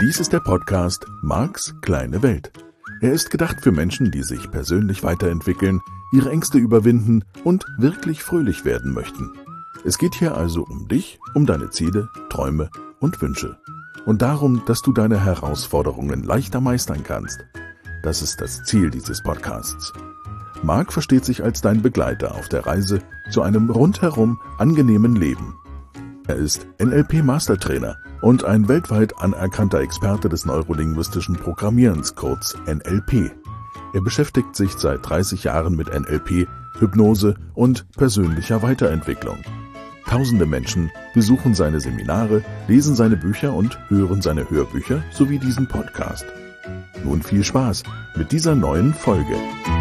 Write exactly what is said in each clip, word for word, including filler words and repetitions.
Dies ist der Podcast Marks kleine Welt. Er ist gedacht für Menschen, die sich persönlich weiterentwickeln, ihre Ängste überwinden und wirklich fröhlich werden möchten. Es geht hier also um dich, um deine Ziele, Träume und Wünsche. Und darum, dass du deine Herausforderungen leichter meistern kannst. Das ist das Ziel dieses Podcasts. Mark versteht sich als dein Begleiter auf der Reise zu einem rundherum angenehmen Leben. Er ist N L P-Mastertrainer und ein weltweit anerkannter Experte des neurolinguistischen Programmierens, kurz N L P. Er beschäftigt sich seit dreißig Jahren mit N L P, Hypnose und persönlicher Weiterentwicklung. Tausende Menschen besuchen seine Seminare, lesen seine Bücher und hören seine Hörbücher sowie diesen Podcast. Nun viel Spaß mit dieser neuen Folge.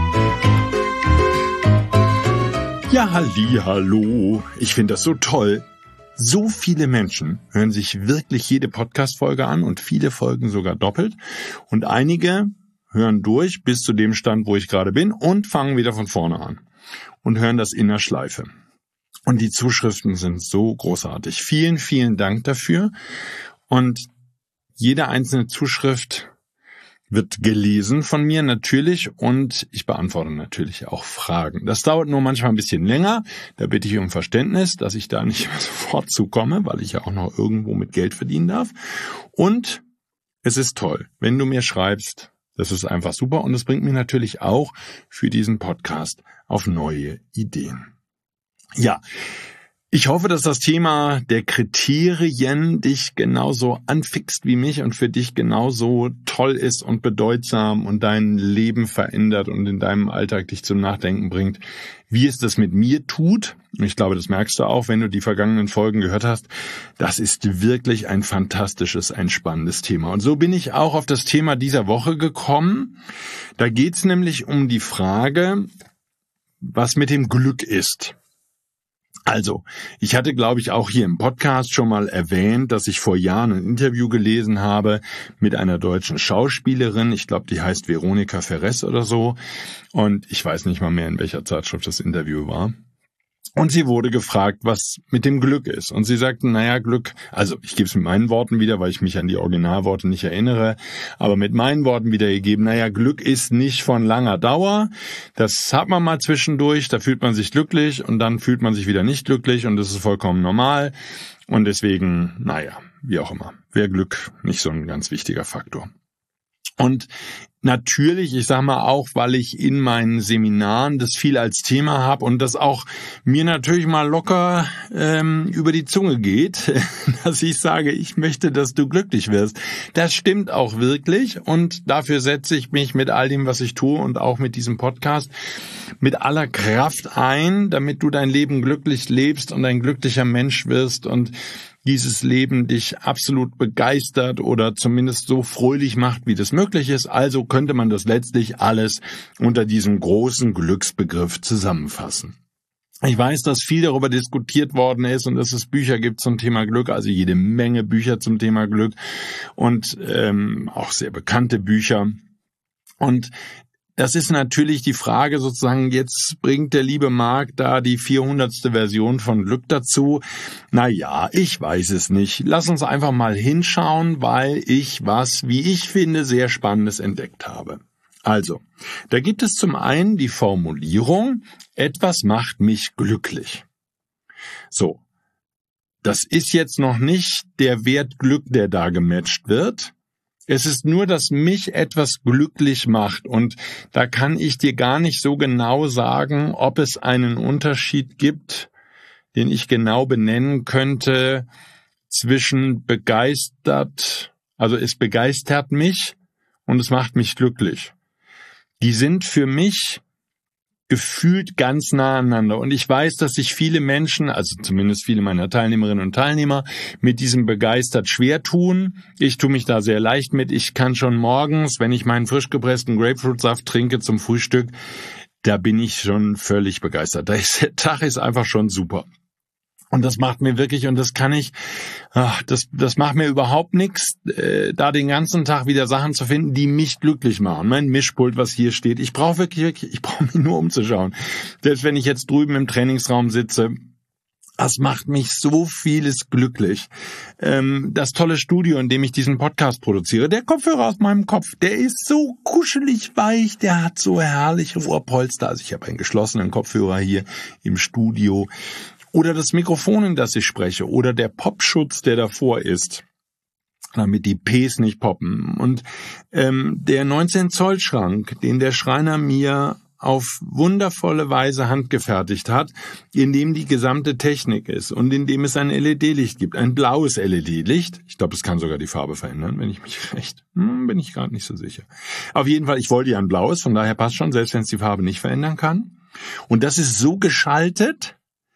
Ja, halli, hallo. Ich finde das so toll. So viele Menschen hören sich wirklich jede Podcast-Folge an und viele Folgen sogar doppelt. Und einige hören durch bis zu dem Stand, wo ich gerade bin und fangen wieder von vorne an und hören das in der Schleife. Und die Zuschriften sind so großartig. Vielen, vielen Dank dafür. Und jede einzelne Zuschrift wird gelesen von mir natürlich und ich beantworte natürlich auch Fragen. Das dauert nur manchmal ein bisschen länger. Da bitte ich um Verständnis, dass ich da nicht mehr sofort zukomme, weil ich ja auch noch irgendwo mit Geld verdienen darf. Und es ist toll, wenn du mir schreibst. Das ist einfach super und es bringt mich natürlich auch für diesen Podcast auf neue Ideen. Ja, ich hoffe, dass das Thema der Kriterien dich genauso anfixt wie mich und für dich genauso toll ist und bedeutsam und dein Leben verändert und in deinem Alltag dich zum Nachdenken bringt, wie es das mit mir tut. Und ich glaube, das merkst du auch, wenn du die vergangenen Folgen gehört hast. Das ist wirklich ein fantastisches, ein spannendes Thema. Und so bin ich auch auf das Thema dieser Woche gekommen. Da geht's nämlich um die Frage, was mit dem Glück ist. Also, ich hatte, glaube ich, auch hier im Podcast schon mal erwähnt, dass ich vor Jahren ein Interview gelesen habe mit einer deutschen Schauspielerin. Ich glaube, die heißt Veronika Ferres oder so. Und ich weiß nicht mal mehr, in welcher Zeitschrift das Interview war. Und sie wurde gefragt, was mit dem Glück ist. Und sie sagte, naja, Glück, also ich gebe es mit meinen Worten wieder, weil ich mich an die Originalworte nicht erinnere, aber mit meinen Worten wiedergegeben, naja, Glück ist nicht von langer Dauer. Das hat man mal zwischendurch, da fühlt man sich glücklich und dann fühlt man sich wieder nicht glücklich und das ist vollkommen normal. Und deswegen, naja, wie auch immer, wäre Glück nicht so ein ganz wichtiger Faktor. Und natürlich, ich sage mal auch, weil ich in meinen Seminaren das viel als Thema habe und das auch mir natürlich mal locker ähm, über die Zunge geht, dass ich sage, ich möchte, dass du glücklich wirst. Das stimmt auch wirklich und dafür setze ich mich mit all dem, was ich tue und auch mit diesem Podcast mit aller Kraft ein, damit du dein Leben glücklich lebst und ein glücklicher Mensch wirst und dieses Leben dich absolut begeistert oder zumindest so fröhlich macht, wie das möglich ist. Also könnte man das letztlich alles unter diesem großen Glücksbegriff zusammenfassen. Ich weiß, dass viel darüber diskutiert worden ist und dass es Bücher gibt zum Thema Glück, also jede Menge Bücher zum Thema Glück und ähm, auch sehr bekannte Bücher. Und das ist natürlich die Frage sozusagen, jetzt bringt der liebe Mark da die vierhundertste Version von Glück dazu. Na ja, ich weiß es nicht. Lass uns einfach mal hinschauen, weil ich was, wie ich finde, sehr Spannendes entdeckt habe. Also, da gibt es zum einen die Formulierung, etwas macht mich glücklich. So, das ist jetzt noch nicht der Wert Glück, der da gematcht wird. Es ist nur, dass mich etwas glücklich macht und da kann ich dir gar nicht so genau sagen, ob es einen Unterschied gibt, den ich genau benennen könnte zwischen begeistert, also es begeistert mich und es macht mich glücklich. Die sind für mich gefühlt ganz nah aneinander. Und ich weiß, dass sich viele Menschen, also zumindest viele meiner Teilnehmerinnen und Teilnehmer, mit diesem begeistert schwer tun. Ich tue mich da sehr leicht mit. Ich kann schon morgens, wenn ich meinen frisch gepressten Grapefruitsaft trinke zum Frühstück, da bin ich schon völlig begeistert. Der Tag ist einfach schon super. Und das macht mir wirklich, und das kann ich, ach, das das macht mir überhaupt nichts, äh, da den ganzen Tag wieder Sachen zu finden, die mich glücklich machen. Mein Mischpult, was hier steht, ich brauche wirklich, wirklich, ich brauche mich nur umzuschauen. Selbst wenn ich jetzt drüben im Trainingsraum sitze, Das macht mich so vieles glücklich. Ähm, das tolle Studio, in dem ich diesen Podcast produziere, der Kopfhörer aus meinem Kopf, der ist so kuschelig weich, der hat so herrliche Ohrpolster. Also ich habe einen geschlossenen Kopfhörer hier im Studio. Oder das Mikrofon, in das ich spreche. Oder der Popschutz, der davor ist, damit die Ps nicht poppen. Und ähm, der neunzehn Zoll Schrank, den der Schreiner mir auf wundervolle Weise handgefertigt hat, in dem die gesamte Technik ist und in dem es ein L E D-Licht gibt, ein blaues L E D-Licht. Ich glaube, es kann sogar die Farbe verändern, wenn ich mich recht, hm, bin ich gerade nicht so sicher. Auf jeden Fall, ich wollte ja ein blaues, von daher passt schon, selbst wenn es die Farbe nicht verändern kann. Und das ist so geschaltet,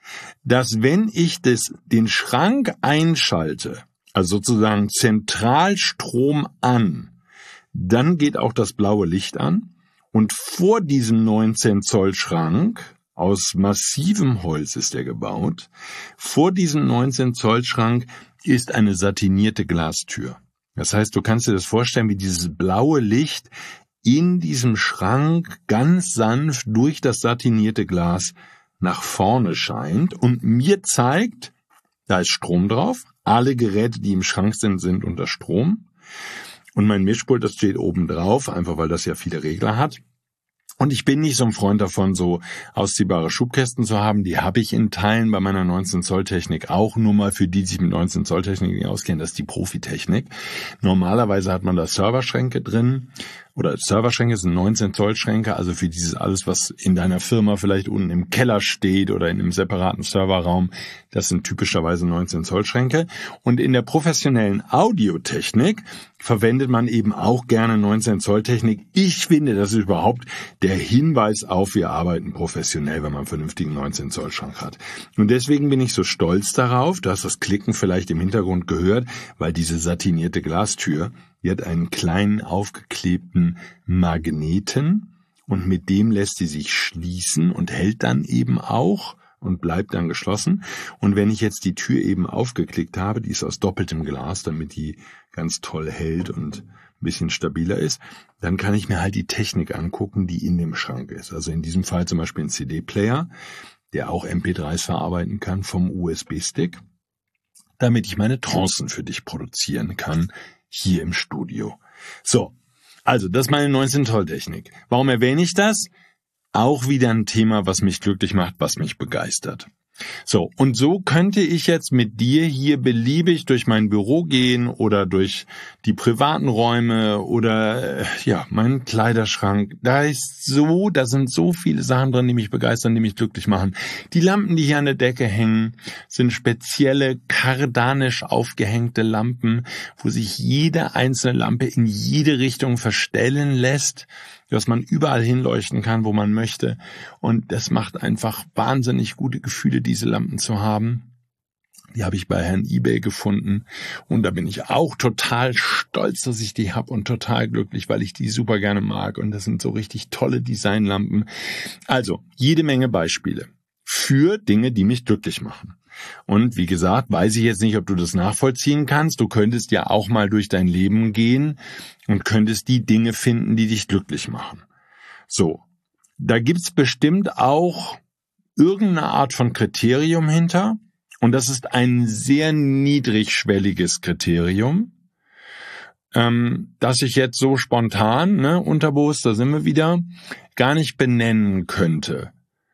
dass wenn ich das, den Schrank einschalte, also sozusagen Zentralstrom an, dann geht auch das blaue Licht an. Und vor diesem neunzehn Zoll Schrank, aus massivem Holz ist er gebaut, vor diesem neunzehn Zoll Schrank ist eine satinierte Glastür. Das heißt, du kannst dir das vorstellen, wie dieses blaue Licht in diesem Schrank ganz sanft durch das satinierte Glas nach vorne scheint und mir zeigt, da ist Strom drauf, alle Geräte, die im Schrank sind, sind unter Strom. Und mein Mischpult, das steht oben drauf, einfach weil das ja viele Regler hat. Und ich bin nicht so ein Freund davon, so ausziehbare Schubkästen zu haben. Die habe ich in Teilen bei meiner neunzehn Zoll Technik auch, nur mal für die, die sich mit neunzehn Zoll Technik nicht auskennen. Das ist die Profitechnik. Normalerweise hat man da Serverschränke drin. Oder Serverschränke sind neunzehn Zoll Schränke, also für dieses alles, was in deiner Firma vielleicht unten im Keller steht oder in einem separaten Serverraum, das sind typischerweise neunzehn Zoll Schränke. Und in der professionellen Audiotechnik verwendet man eben auch gerne neunzehn Zoll Technik. Ich finde, das ist überhaupt der Hinweis auf, wir arbeiten professionell, wenn man einen vernünftigen neunzehn Zoll Schrank hat. Und deswegen bin ich so stolz darauf, du hast das Klicken vielleicht im Hintergrund gehört, weil diese satinierte Glastür, die hat einen kleinen aufgeklebten Magneten und mit dem lässt sie sich schließen und hält dann eben auch und bleibt dann geschlossen. Und wenn ich jetzt die Tür eben aufgeklickt habe, die ist aus doppeltem Glas, damit die ganz toll hält und ein bisschen stabiler ist, dann kann ich mir halt die Technik angucken, die in dem Schrank ist. Also in diesem Fall zum Beispiel ein C D-Player, der auch M P drei s verarbeiten kann vom U S B-Stick, damit ich meine Trancen für dich produzieren kann, hier im Studio. So, also das ist meine neunzehn Zoll Technik. Warum erwähne ich das? Auch wieder ein Thema, was mich glücklich macht, was mich begeistert. So, und so könnte ich jetzt mit dir hier beliebig durch mein Büro gehen oder durch die privaten Räume oder äh, ja, meinen Kleiderschrank. Da ist so, da sind so viele Sachen drin, die mich begeistern, die mich glücklich machen. Die Lampen, die hier an der Decke hängen, sind spezielle kardanisch aufgehängte Lampen, wo sich jede einzelne Lampe in jede Richtung verstellen lässt, dass man überall hinleuchten kann, wo man möchte. Und das macht einfach wahnsinnig gute Gefühle, diese Lampen zu haben. Die habe ich bei Herrn eBay gefunden. Und da bin ich auch total stolz, dass ich die habe und total glücklich, weil ich die super gerne mag. Und das sind so richtig tolle Designlampen. Also, jede Menge Beispiele für Dinge, die mich glücklich machen. Und wie gesagt, weiß ich jetzt nicht, ob du das nachvollziehen kannst. Du könntest ja auch mal durch dein Leben gehen und könntest die Dinge finden, die dich glücklich machen. So, da gibt's bestimmt auch irgendeine Art von Kriterium hinter. Und das ist ein sehr niedrigschwelliges Kriterium, ähm, das ich jetzt so spontan, ne, unterbewusst, da sind wir wieder, gar nicht benennen könnte.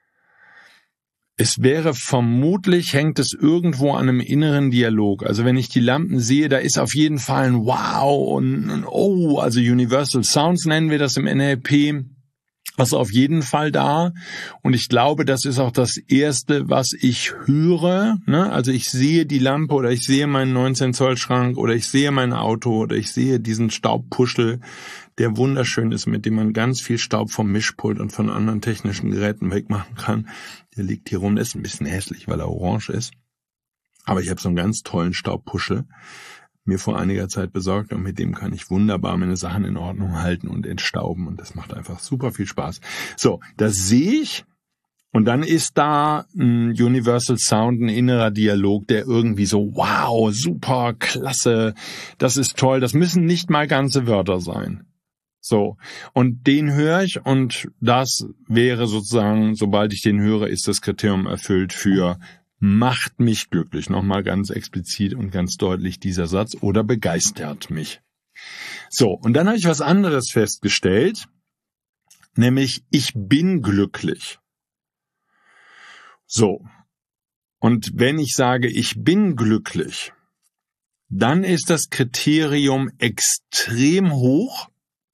Es wäre vermutlich, hängt es irgendwo an einem inneren Dialog. Also wenn ich die Lampen sehe, da ist auf jeden Fall ein Wow und ein Oh, also Universal Sounds nennen wir das im N L P. Das ist auf jeden Fall da. Und ich glaube, das ist auch das Erste, was ich höre. Ne? Also ich sehe die Lampe oder ich sehe meinen neunzehn Zoll Schrank oder ich sehe mein Auto oder ich sehe diesen Staubpuschel, der wunderschön ist, mit dem man ganz viel Staub vom Mischpult und von anderen technischen Geräten wegmachen kann. Der liegt hier rum, der ist ein bisschen hässlich, weil er orange ist. Aber ich habe so einen ganz tollen Staubpuschel mir vor einiger Zeit besorgt und mit dem kann ich wunderbar meine Sachen in Ordnung halten und entstauben und das macht einfach super viel Spaß. So, das sehe ich und dann ist da ein Universal Sound, ein innerer Dialog, der irgendwie so, wow, super, klasse, das ist toll, das müssen nicht mal ganze Wörter sein. So, und den höre ich und das wäre sozusagen, sobald ich den höre, ist das Kriterium erfüllt für macht mich glücklich. Nochmal ganz explizit und ganz deutlich dieser Satz, oder begeistert mich. So, und dann habe ich was anderes festgestellt, nämlich ich bin glücklich. So, und wenn ich sage, ich bin glücklich, dann ist das Kriterium extrem hoch,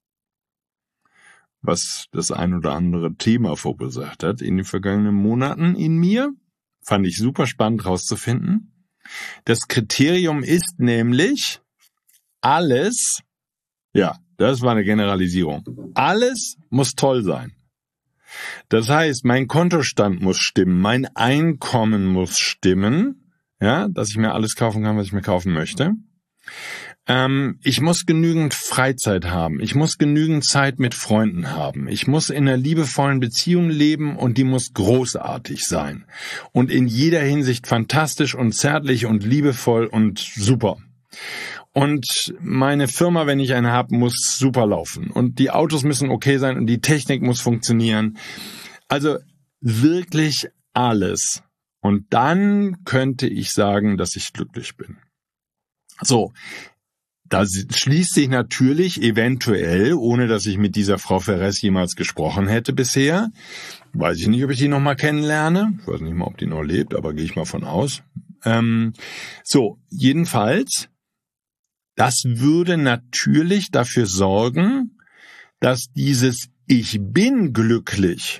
was das ein oder andere Thema verursacht hat in den vergangenen Monaten in mir. Fand ich super spannend rauszufinden. Das Kriterium ist nämlich alles, ja, das war eine Generalisierung, alles muss toll sein. Das heißt, mein Kontostand muss stimmen, mein Einkommen muss stimmen, ja, dass ich mir alles kaufen kann, was ich mir kaufen möchte. Ähm, ich muss genügend Freizeit haben, ich muss genügend Zeit mit Freunden haben, ich muss in einer liebevollen Beziehung leben und die muss großartig sein und in jeder Hinsicht fantastisch und zärtlich und liebevoll und super. Und meine Firma, wenn ich eine habe, muss super laufen und die Autos müssen okay sein und die Technik muss funktionieren. Also wirklich alles. Und dann könnte ich sagen, dass ich glücklich bin. So, da schließt sich natürlich eventuell, ohne dass ich mit dieser Frau Ferres jemals gesprochen hätte bisher, weiß ich nicht, ob ich die noch mal kennenlerne, ich weiß nicht mal, ob die noch lebt, aber gehe ich mal von aus. Ähm, so, jedenfalls, das würde natürlich dafür sorgen, dass dieses Ich bin glücklich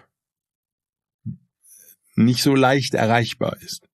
nicht so leicht erreichbar ist.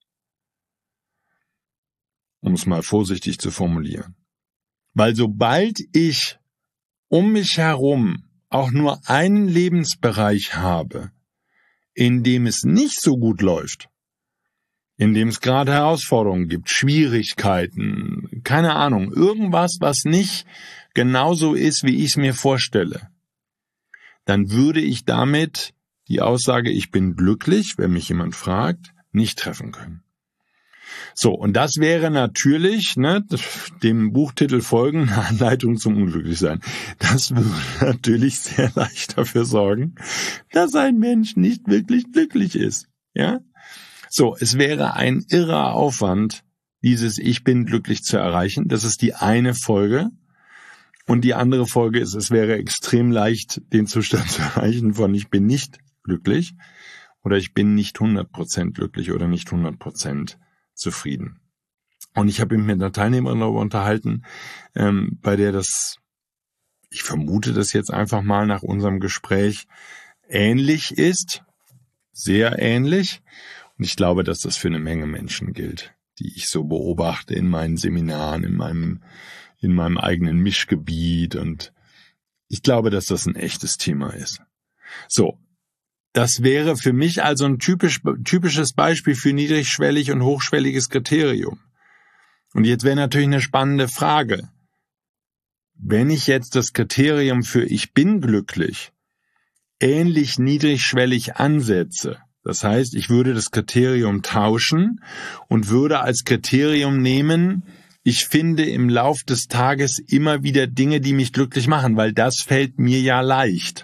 Um es mal vorsichtig zu formulieren. Weil sobald ich um mich herum auch nur einen Lebensbereich habe, in dem es nicht so gut läuft, in dem es gerade Herausforderungen gibt, Schwierigkeiten, keine Ahnung, irgendwas, was nicht genauso ist, wie ich es mir vorstelle, dann würde ich damit die Aussage, ich bin glücklich, wenn mich jemand fragt, nicht treffen können. So, und das wäre natürlich, ne, dem Buchtitel folgen, eine Anleitung zum Unglücklichsein. Das würde natürlich sehr leicht dafür sorgen, dass ein Mensch nicht wirklich glücklich ist. Ja? So, es wäre ein irrer Aufwand, dieses Ich bin glücklich zu erreichen. Das ist die eine Folge. Und die andere Folge ist, es wäre extrem leicht, den Zustand zu erreichen von ich bin nicht glücklich oder ich bin nicht hundert Prozent glücklich oder nicht hundert Prozent zufrieden. Und ich habe mich mit einer Teilnehmerin darüber unterhalten, ähm, bei der das, ich vermute das jetzt einfach mal nach unserem Gespräch, ähnlich ist, sehr ähnlich. Und ich glaube, dass das für eine Menge Menschen gilt, die ich so beobachte in meinen Seminaren, in meinem, in meinem eigenen Mischgebiet. Und ich glaube, dass das ein echtes Thema ist. So. Das wäre für mich also ein typisch, typisches Beispiel für niedrigschwellig und hochschwelliges Kriterium. Und jetzt wäre natürlich eine spannende Frage. Wenn ich jetzt das Kriterium für ich bin glücklich ähnlich niedrigschwellig ansetze, das heißt, ich würde das Kriterium tauschen und würde als Kriterium nehmen, ich finde im Lauf des Tages immer wieder Dinge, die mich glücklich machen, weil das fällt mir ja leicht.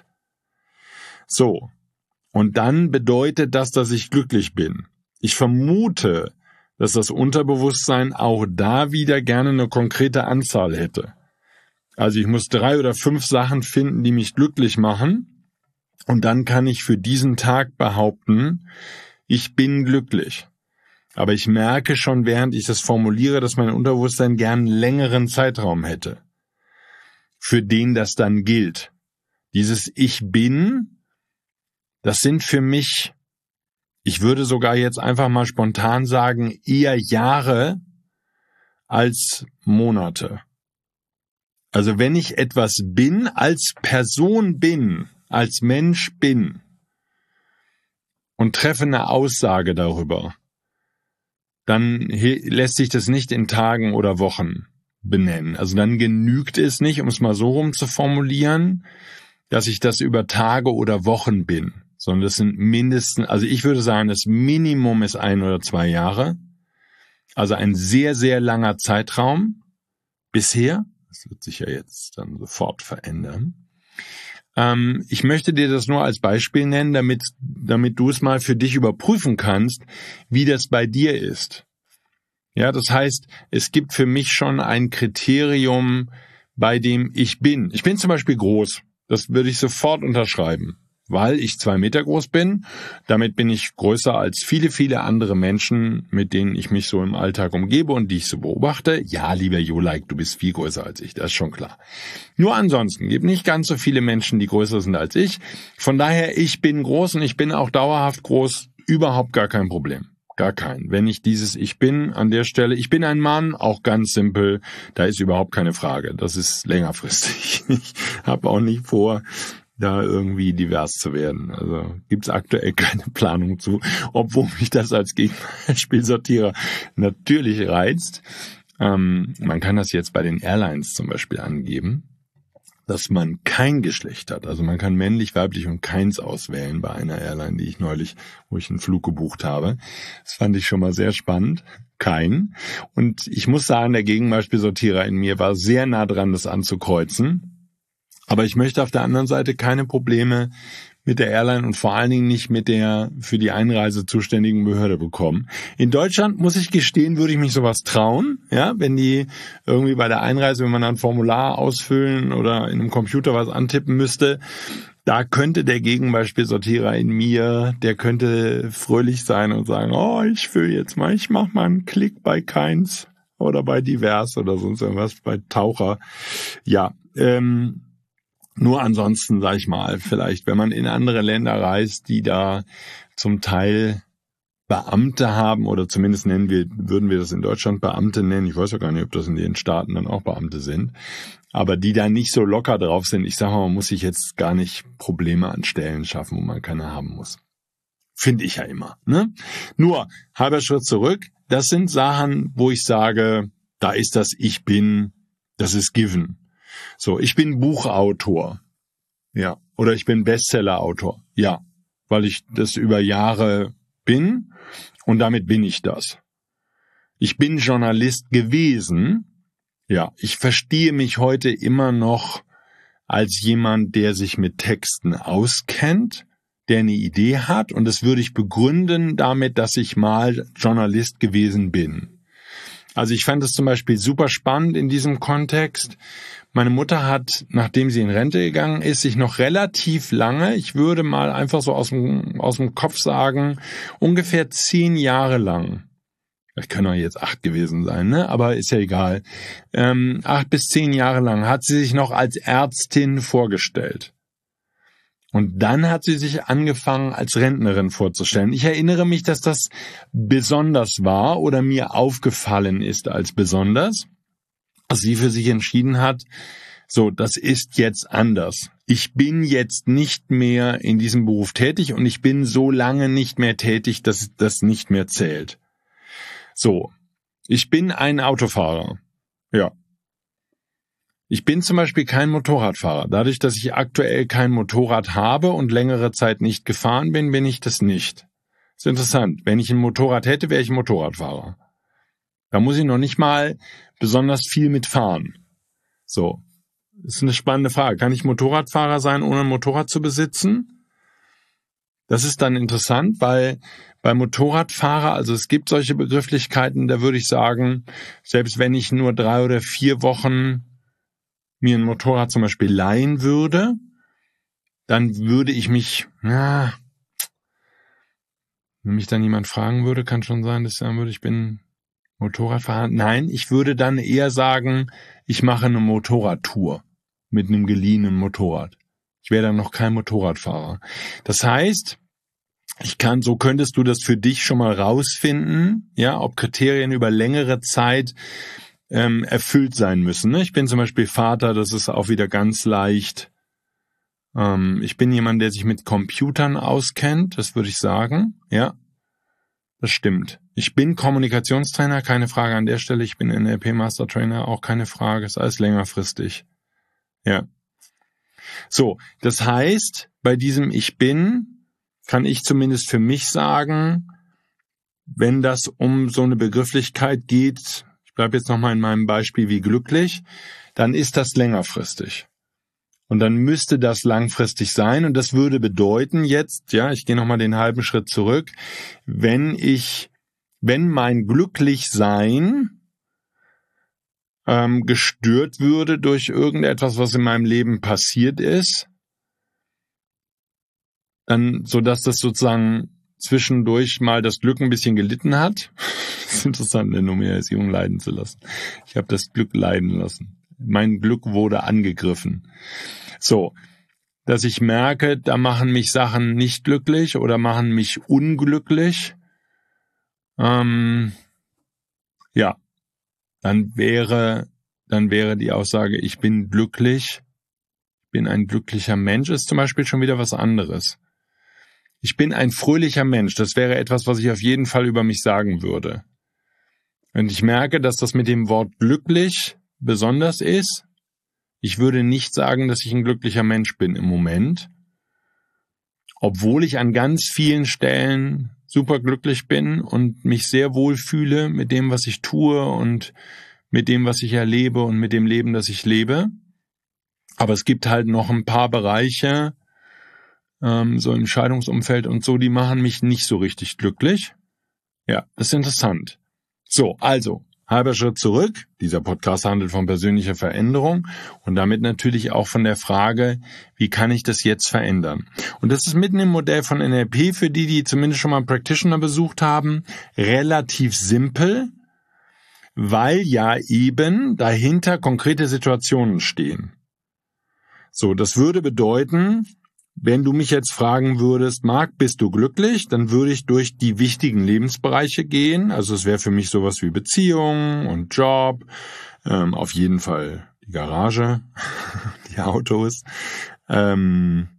So. Und dann bedeutet das, dass ich glücklich bin. Ich vermute, dass das Unterbewusstsein auch da wieder gerne eine konkrete Anzahl hätte. Also ich muss drei oder fünf Sachen finden, die mich glücklich machen. Und dann kann ich für diesen Tag behaupten, ich bin glücklich. Aber ich merke schon, während ich das formuliere, dass mein Unterbewusstsein gern einen längeren Zeitraum hätte, für den das dann gilt. Dieses Ich bin, das sind für mich, ich würde sogar jetzt einfach mal spontan sagen, eher Jahre als Monate. Also wenn ich etwas bin, als Person bin, als Mensch bin und treffe eine Aussage darüber, dann lässt sich das nicht in Tagen oder Wochen benennen. Also dann genügt es nicht, um es mal so rum zu formulieren, dass ich das über Tage oder Wochen bin, sondern das sind mindestens, also ich würde sagen, das Minimum ist ein oder zwei Jahre, also ein sehr, sehr langer Zeitraum bisher. Das wird sich ja jetzt dann sofort verändern. Ähm, ich möchte dir das nur als Beispiel nennen, damit, damit du es mal für dich überprüfen kannst, wie das bei dir ist. Ja, das heißt, es gibt für mich schon ein Kriterium, bei dem ich bin. Ich bin zum Beispiel groß. Das würde ich sofort unterschreiben, weil ich zwei Meter groß bin. Damit bin ich größer als viele, viele andere Menschen, mit denen ich mich so im Alltag umgebe und die ich so beobachte. Ja, lieber Joleik, du bist viel größer als ich, das ist schon klar. Nur ansonsten gibt nicht ganz so viele Menschen, die größer sind als ich. Von daher, ich bin groß und ich bin auch dauerhaft groß, überhaupt gar kein Problem. Gar kein. Wenn ich dieses Ich bin an der Stelle, ich bin ein Mann, auch ganz simpel, da ist überhaupt keine Frage. Das ist längerfristig. Ich habe auch nicht vor, da irgendwie divers zu werden. Also gibt's aktuell keine Planung zu, obwohl mich das als Gegenspielsortierer natürlich reizt. Ähm, man kann das jetzt bei den Airlines zum Beispiel angeben, dass man kein Geschlecht hat. Also man kann männlich, weiblich und keins auswählen bei einer Airline, die ich neulich, wo ich einen Flug gebucht habe. Das fand ich schon mal sehr spannend. Kein. Und ich muss sagen, der Gegenbeispielsortierer in mir war sehr nah dran, das anzukreuzen. Aber ich möchte auf der anderen Seite keine Probleme mit der Airline und vor allen Dingen nicht mit der für die Einreise zuständigen Behörde bekommen. In Deutschland, muss ich gestehen, würde ich mich sowas trauen, ja, wenn die irgendwie bei der Einreise, wenn man ein Formular ausfüllen oder in einem Computer was antippen müsste, da könnte der Gegenbeispielsortierer in mir, der könnte fröhlich sein und sagen, oh, ich fülle jetzt mal, ich mach mal einen Klick bei keins oder bei divers oder sonst irgendwas, bei Taucher. Ja, ähm, Nur ansonsten, sag ich mal, vielleicht, wenn man in andere Länder reist, die da zum Teil Beamte haben, oder zumindest nennen wir, würden wir das in Deutschland Beamte nennen, ich weiß ja gar nicht, ob das in den Staaten dann auch Beamte sind, aber die da nicht so locker drauf sind. Ich sag mal, man muss sich jetzt gar nicht Probleme an Stellen schaffen, wo man keine haben muss. Finde ich ja immer, ne? Nur, halber Schritt zurück, das sind Sachen, wo ich sage, da ist das Ich bin, das ist given. So, ich bin Buchautor, ja, oder ich bin Bestsellerautor, ja, weil ich das über Jahre bin und damit bin ich das. Ich bin Journalist gewesen, ja, ich verstehe mich heute immer noch als jemand, der sich mit Texten auskennt, der eine Idee hat, und das würde ich begründen damit, dass ich mal Journalist gewesen bin. Also ich fand es zum Beispiel super spannend in diesem Kontext. Meine Mutter hat, nachdem sie in Rente gegangen ist, sich noch relativ lange, ich würde mal einfach so aus dem, aus dem Kopf sagen, ungefähr zehn Jahre lang, ich kann auch jetzt acht gewesen sein, ne? Aber ist ja egal, ähm, acht bis zehn Jahre lang hat sie sich noch als Ärztin vorgestellt. Und dann hat sie sich angefangen, als Rentnerin vorzustellen. Ich erinnere mich, dass das besonders war oder mir aufgefallen ist als besonders, dass sie für sich entschieden hat, so, das ist jetzt anders. Ich bin jetzt nicht mehr in diesem Beruf tätig und ich bin so lange nicht mehr tätig, dass das nicht mehr zählt. So, ich bin ein Autofahrer. Ja. Ich bin zum Beispiel kein Motorradfahrer. Dadurch, dass ich aktuell kein Motorrad habe und längere Zeit nicht gefahren bin, bin ich das nicht. Das ist interessant. Wenn ich ein Motorrad hätte, wäre ich ein Motorradfahrer. Da muss ich noch nicht mal besonders viel mitfahren. So, das ist eine spannende Frage. Kann ich Motorradfahrer sein, ohne ein Motorrad zu besitzen? Das ist dann interessant, weil bei Motorradfahrer, also es gibt solche Begrifflichkeiten, da würde ich sagen, selbst wenn ich nur drei oder vier Wochen mir ein Motorrad zum Beispiel leihen würde, dann würde ich mich, ja, wenn mich dann jemand fragen würde, kann schon sein, dass ich sagen würde, ich bin Motorradfahrer. Nein, ich würde dann eher sagen, ich mache eine Motorradtour mit einem geliehenen Motorrad. Ich wäre dann noch kein Motorradfahrer. Das heißt, ich kann, so könntest du das für dich schon mal rausfinden, ja, ob Kriterien über längere Zeit ähm, erfüllt sein müssen. Ne? Ich bin zum Beispiel Vater, das ist auch wieder ganz leicht. Ähm, ich bin jemand, der sich mit Computern auskennt, das würde ich sagen, ja. Das stimmt. Ich bin Kommunikationstrainer, keine Frage an der Stelle. Ich bin N L P Master Trainer, auch keine Frage. Ist alles längerfristig. Ja. So, das heißt, bei diesem Ich bin, kann ich zumindest für mich sagen, wenn das um so eine Begrifflichkeit geht, ich bleibe jetzt nochmal in meinem Beispiel wie glücklich, dann ist das längerfristig. Und dann müsste das langfristig sein. Und das würde bedeuten jetzt, ja, ich gehe nochmal den halben Schritt zurück, wenn ich, wenn mein Glücklichsein ähm, gestört würde durch irgendetwas, was in meinem Leben passiert ist, dann, so dass das sozusagen zwischendurch mal das Glück ein bisschen gelitten hat. Das ist interessant, eine Nominalisierung leiden zu lassen. Ich habe das Glück leiden lassen. Mein Glück wurde angegriffen. So, dass ich merke, da machen mich Sachen nicht glücklich oder machen mich unglücklich. Ähm, ja, dann wäre, dann wäre die Aussage, ich bin glücklich, bin ein glücklicher Mensch, ist zum Beispiel schon wieder was anderes. Ich bin ein fröhlicher Mensch, das wäre etwas, was ich auf jeden Fall über mich sagen würde. Und ich merke, dass das mit dem Wort glücklich besonders ist. Ich würde nicht sagen, dass ich ein glücklicher Mensch bin im Moment, obwohl ich an ganz vielen Stellen super glücklich bin und mich sehr wohl fühle mit dem, was ich tue und mit dem, was ich erlebe und mit dem Leben, das ich lebe. Aber es gibt halt noch ein paar Bereiche, ähm, so im Scheidungsumfeld und so, die machen mich nicht so richtig glücklich. Ja, das ist interessant. So, also, halber Schritt zurück. Dieser Podcast handelt von persönlicher Veränderung und damit natürlich auch von der Frage, wie kann ich das jetzt verändern? Und das ist mitten im Modell von N L P, für die, die zumindest schon mal einen Practitioner besucht haben, relativ simpel, weil ja eben dahinter konkrete Situationen stehen. So, das würde bedeuten, wenn du mich jetzt fragen würdest, Marc, bist du glücklich? Dann würde ich durch die wichtigen Lebensbereiche gehen. Also es wäre für mich sowas wie Beziehung und Job, ähm, auf jeden Fall die Garage, die Autos. Ähm,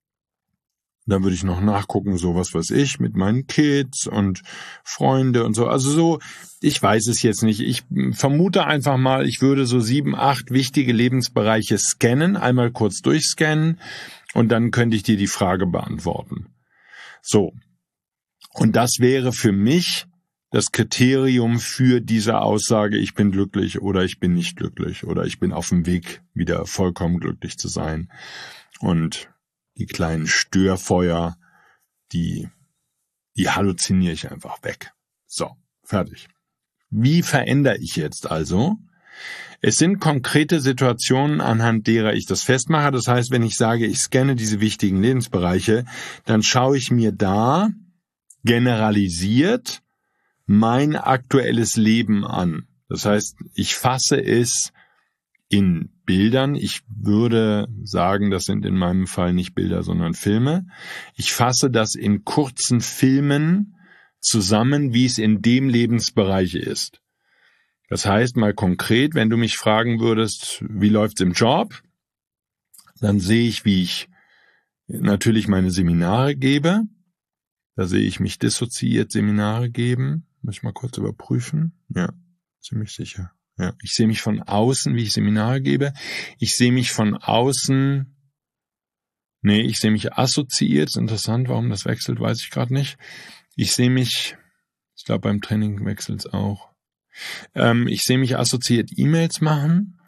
dann würde ich noch nachgucken, so was weiß ich, mit meinen Kids und Freunde und so. Also so, ich weiß es jetzt nicht. Ich vermute einfach mal, ich würde so sieben, acht wichtige Lebensbereiche scannen, einmal kurz durchscannen. Und dann könnte ich dir die Frage beantworten. So. Und das wäre für mich das Kriterium für diese Aussage, ich bin glücklich oder ich bin nicht glücklich oder ich bin auf dem Weg, wieder vollkommen glücklich zu sein. Und die kleinen Störfeuer, die, die halluziniere ich einfach weg. So, fertig. Wie verändere ich jetzt also? Es sind konkrete Situationen, anhand derer ich das festmache. Das heißt, wenn ich sage, ich scanne diese wichtigen Lebensbereiche, dann schaue ich mir da generalisiert mein aktuelles Leben an. Das heißt, ich fasse es in Bildern. Ich würde sagen, das sind in meinem Fall nicht Bilder, sondern Filme. Ich fasse das in kurzen Filmen zusammen, wie es in dem Lebensbereich ist. Das heißt, mal konkret, wenn du mich fragen würdest, wie läuft's im Job, dann sehe ich, wie ich natürlich meine Seminare gebe. Da sehe ich mich dissoziiert Seminare geben. Muss ich mal kurz überprüfen. Ja, ziemlich sicher. Ja, ich sehe mich von außen, wie ich Seminare gebe. Ich sehe mich von außen, nee, ich sehe mich assoziiert. Ist interessant, warum das wechselt, weiß ich gerade nicht. Ich sehe mich, ich glaube beim Training wechselt es auch. Ähm, ich sehe mich assoziiert E-Mails machen.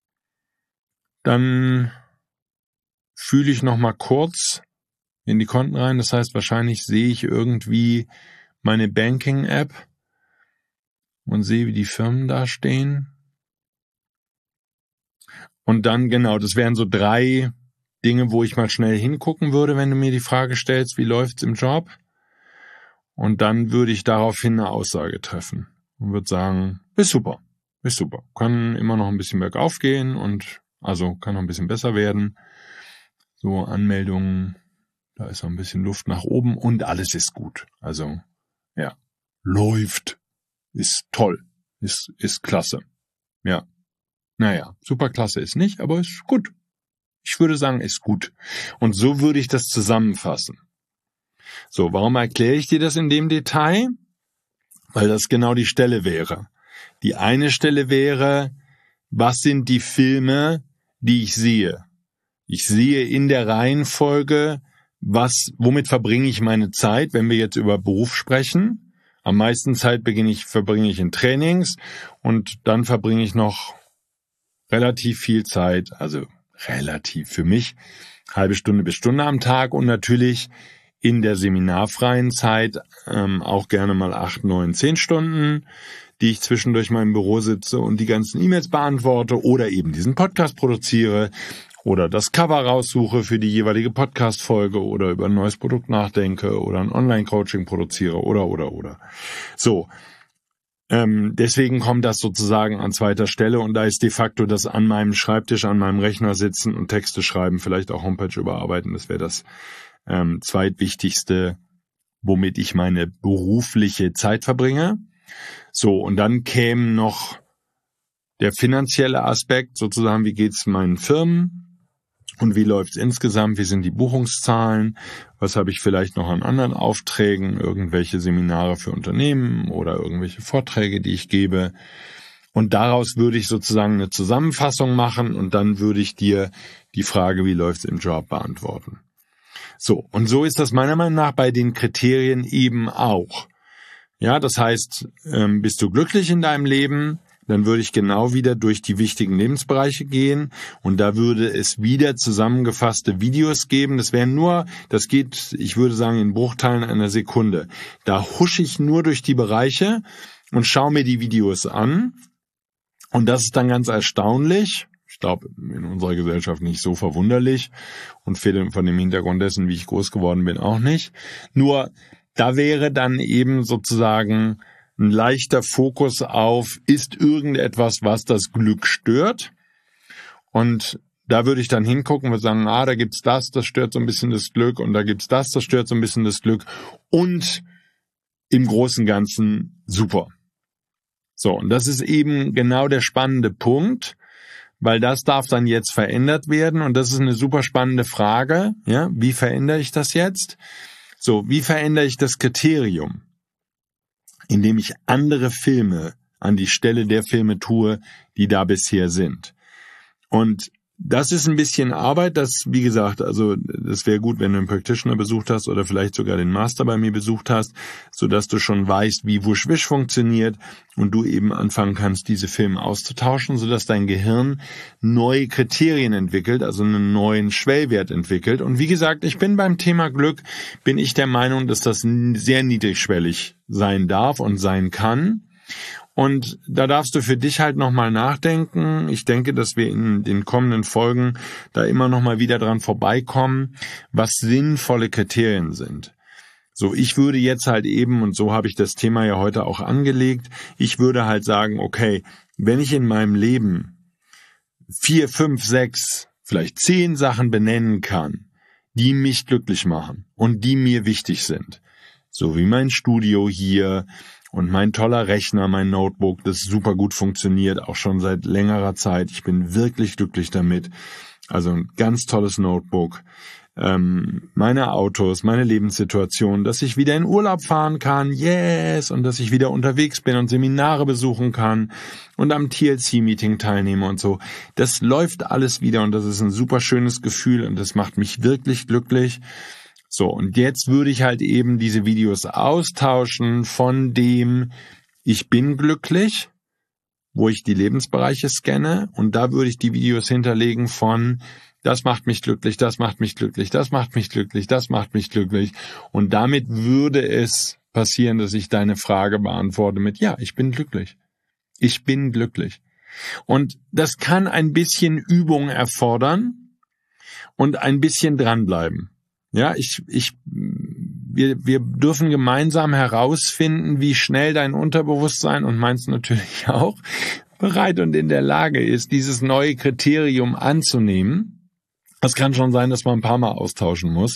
Dann fühle ich noch mal kurz in die Konten rein. Das heißt, wahrscheinlich sehe ich irgendwie meine Banking-App und sehe, wie die Firmen da stehen. Und dann, genau, das wären so drei Dinge, wo ich mal schnell hingucken würde, wenn du mir die Frage stellst, wie läuft's im Job? Und dann würde ich daraufhin eine Aussage treffen. Und würde sagen, ist super, ist super. Kann immer noch ein bisschen bergauf gehen und also kann noch ein bisschen besser werden. So Anmeldungen, da ist noch ein bisschen Luft nach oben und alles ist gut. Also ja, läuft, ist toll, ist ist klasse. Ja, naja, super klasse ist nicht, aber ist gut. Ich würde sagen, ist gut. Und so würde ich das zusammenfassen. So, warum erkläre ich dir das in dem Detail? Weil das genau die Stelle wäre. Die eine Stelle wäre, was sind die Filme, die ich sehe? Ich sehe in der Reihenfolge, was, womit verbringe ich meine Zeit, wenn wir jetzt über Beruf sprechen. Am meisten Zeit beginne ich, verbringe ich in Trainings und dann verbringe ich noch relativ viel Zeit, also relativ für mich, halbe Stunde bis Stunde am Tag und natürlich in der seminarfreien Zeit ähm, auch gerne mal acht, neun, zehn Stunden, die ich zwischendurch mal im Büro sitze und die ganzen E-Mails beantworte oder eben diesen Podcast produziere oder das Cover raussuche für die jeweilige Podcast-Folge oder über ein neues Produkt nachdenke oder ein Online-Coaching produziere oder, oder, oder. So, ähm, deswegen kommt das sozusagen an zweiter Stelle und da ist de facto das an meinem Schreibtisch, an meinem Rechner sitzen und Texte schreiben, vielleicht auch Homepage überarbeiten, das wäre das ähm, zweitwichtigste, womit ich meine berufliche Zeit verbringe. So, und dann käme noch der finanzielle Aspekt, sozusagen, wie geht's meinen Firmen und wie läuft's insgesamt, wie sind die Buchungszahlen, was habe ich vielleicht noch an anderen Aufträgen, irgendwelche Seminare für Unternehmen oder irgendwelche Vorträge, die ich gebe. Und daraus würde ich sozusagen eine Zusammenfassung machen und dann würde ich dir die Frage, wie läuft's im Job, beantworten. So, und so ist das meiner Meinung nach bei den Kriterien eben auch. Ja, das heißt, ähm, bist du glücklich in deinem Leben, dann würde ich genau wieder durch die wichtigen Lebensbereiche gehen und da würde es wieder zusammengefasste Videos geben. Das wären nur, das geht, ich würde sagen, in Bruchteilen einer Sekunde. Da husche ich nur durch die Bereiche und schaue mir die Videos an und das ist dann ganz erstaunlich. Ich glaube, in unserer Gesellschaft nicht so verwunderlich und von dem Hintergrund dessen, wie ich groß geworden bin, auch nicht. Nur, da wäre dann eben sozusagen ein leichter Fokus auf, ist irgendetwas, was das Glück stört? Und da würde ich dann hingucken und sagen, ah, da gibt's das, das stört so ein bisschen das Glück und da gibt's das, das stört so ein bisschen das Glück und im Großen und Ganzen super. So, und das ist eben genau der spannende Punkt, weil das darf dann jetzt verändert werden und das ist eine super spannende Frage. Ja, wie verändere ich das jetzt? So, wie verändere ich das Kriterium? Indem ich andere Filme an die Stelle der Filme tue, die da bisher sind. Und das ist ein bisschen Arbeit, das, wie gesagt, also das wäre gut, wenn du einen Practitioner besucht hast oder vielleicht sogar den Master bei mir besucht hast, sodass du schon weißt, wie Wusch-Wisch funktioniert und du eben anfangen kannst, diese Filme auszutauschen, sodass dein Gehirn neue Kriterien entwickelt, also einen neuen Schwellwert entwickelt. Und wie gesagt, ich bin beim Thema Glück, bin ich der Meinung, dass das sehr niedrigschwellig sein darf und sein kann. Und da darfst du für dich halt nochmal nachdenken. Ich denke, dass wir in den kommenden Folgen da immer nochmal wieder dran vorbeikommen, was sinnvolle Kriterien sind. So, ich würde jetzt halt eben, und so habe ich das Thema ja heute auch angelegt, ich würde halt sagen, okay, wenn ich in meinem Leben vier, fünf, sechs, vielleicht zehn Sachen benennen kann, die mich glücklich machen und die mir wichtig sind, so wie mein Studio hier, und mein toller Rechner, mein Notebook, das super gut funktioniert, auch schon seit längerer Zeit. Ich bin wirklich glücklich damit. Also ein ganz tolles Notebook. Ähm, meine Autos, meine Lebenssituation, dass ich wieder in Urlaub fahren kann, yes, und dass ich wieder unterwegs bin und Seminare besuchen kann und am T L C-Meeting teilnehme und so. Das läuft alles wieder und das ist ein super schönes Gefühl und das macht mich wirklich glücklich. So, und jetzt würde ich halt eben diese Videos austauschen von dem Ich bin glücklich, wo ich die Lebensbereiche scanne, und da würde ich die Videos hinterlegen von das macht mich glücklich, das macht mich glücklich, das macht mich glücklich, das macht mich glücklich. Und damit würde es passieren, dass ich deine Frage beantworte mit ja, ich bin glücklich. Ich bin glücklich. Und das kann ein bisschen Übung erfordern und ein bisschen dranbleiben. Ja, ich, ich, wir, wir dürfen gemeinsam herausfinden, wie schnell dein Unterbewusstsein und meins natürlich auch bereit und in der Lage ist, dieses neue Kriterium anzunehmen. Das kann schon sein, dass man ein paar Mal austauschen muss.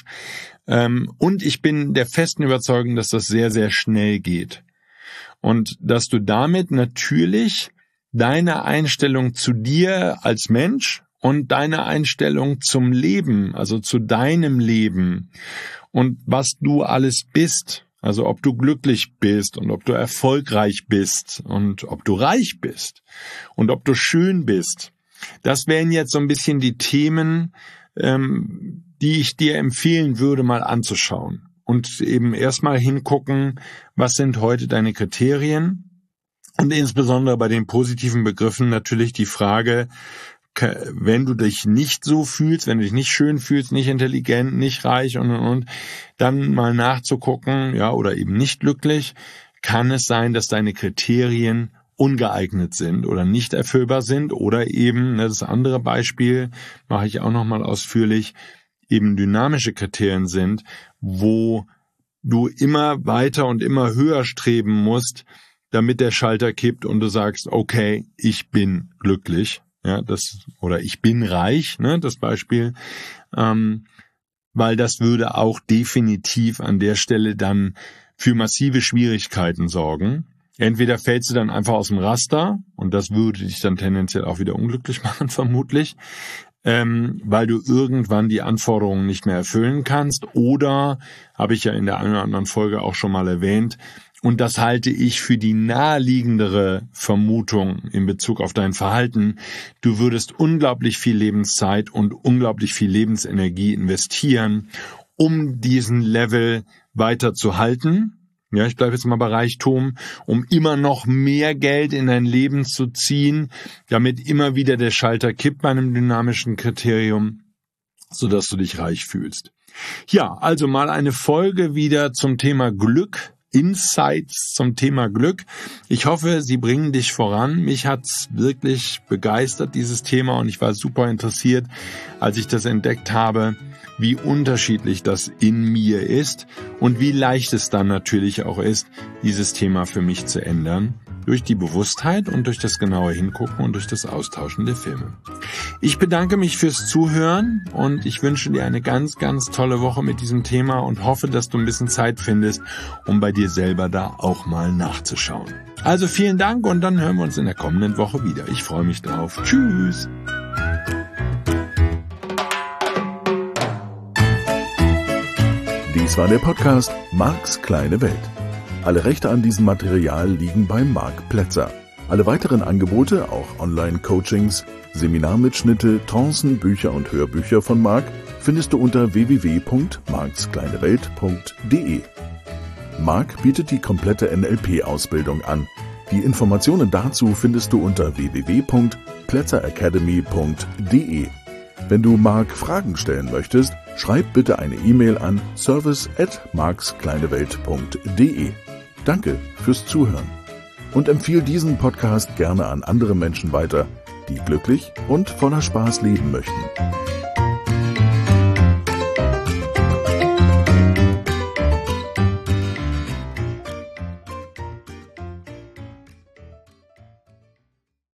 Und ich bin der festen Überzeugung, dass das sehr, sehr schnell geht. Und dass du damit natürlich deine Einstellung zu dir als Mensch und deine Einstellung zum Leben, also zu deinem Leben und was du alles bist, also ob du glücklich bist und ob du erfolgreich bist und ob du reich bist und ob du schön bist, das wären jetzt so ein bisschen die Themen, ähm, die ich dir empfehlen würde, mal anzuschauen und eben erstmal hingucken, was sind heute deine Kriterien und insbesondere bei den positiven Begriffen natürlich die Frage, wenn du dich nicht so fühlst, wenn du dich nicht schön fühlst, nicht intelligent, nicht reich und, und, und, dann mal nachzugucken, ja, oder eben nicht glücklich, kann es sein, dass deine Kriterien ungeeignet sind oder nicht erfüllbar sind oder eben, das andere Beispiel mache ich auch nochmal ausführlich, eben dynamische Kriterien sind, wo du immer weiter und immer höher streben musst, damit der Schalter kippt und du sagst, okay, ich bin glücklich. Ja, das, oder ich bin reich, ne, das Beispiel, ähm, weil das würde auch definitiv an der Stelle dann für massive Schwierigkeiten sorgen. Entweder fällst du dann einfach aus dem Raster und das würde dich dann tendenziell auch wieder unglücklich machen, vermutlich, ähm, weil du irgendwann die Anforderungen nicht mehr erfüllen kannst, oder, habe ich ja in der einen oder anderen Folge auch schon mal erwähnt, und das halte ich für die naheliegendere Vermutung in Bezug auf dein Verhalten. Du würdest unglaublich viel Lebenszeit und unglaublich viel Lebensenergie investieren, um diesen Level weiter zu halten. Ja, ich bleibe jetzt mal bei Reichtum, um immer noch mehr Geld in dein Leben zu ziehen, damit immer wieder der Schalter kippt bei einem dynamischen Kriterium, sodass du dich reich fühlst. Ja, also mal eine Folge wieder zum Thema Glück. Insights zum Thema Glück. Ich hoffe, sie bringen dich voran. Mich hat's wirklich begeistert, dieses Thema, und ich war super interessiert, als ich das entdeckt habe, wie unterschiedlich das in mir ist und wie leicht es dann natürlich auch ist, dieses Thema für mich zu ändern, durch die Bewusstheit und durch das genaue Hingucken und durch das Austauschen der Filme. Ich bedanke mich fürs Zuhören und ich wünsche dir eine ganz, ganz tolle Woche mit diesem Thema und hoffe, dass du ein bisschen Zeit findest, um bei dir selber da auch mal nachzuschauen. Also vielen Dank und dann hören wir uns in der kommenden Woche wieder. Ich freue mich drauf. Tschüss! Dies war der Podcast Marks kleine Welt. Alle Rechte an diesem Material liegen bei Marc Plätzer. Alle weiteren Angebote, auch Online-Coachings, Seminarmitschnitte, Trancen, Bücher und Hörbücher von Marc findest du unter w w w punkt marks kleine welt punkt d e. Marc bietet die komplette N L P-Ausbildung an. Die Informationen dazu findest du unter w w w punkt plätzer academy punkt d e. Wenn du Marc Fragen stellen möchtest, schreib bitte eine E-Mail an service at marks kleine welt punkt d e. Danke fürs Zuhören und empfiehl diesen Podcast gerne an andere Menschen weiter, die glücklich und voller Spaß leben möchten.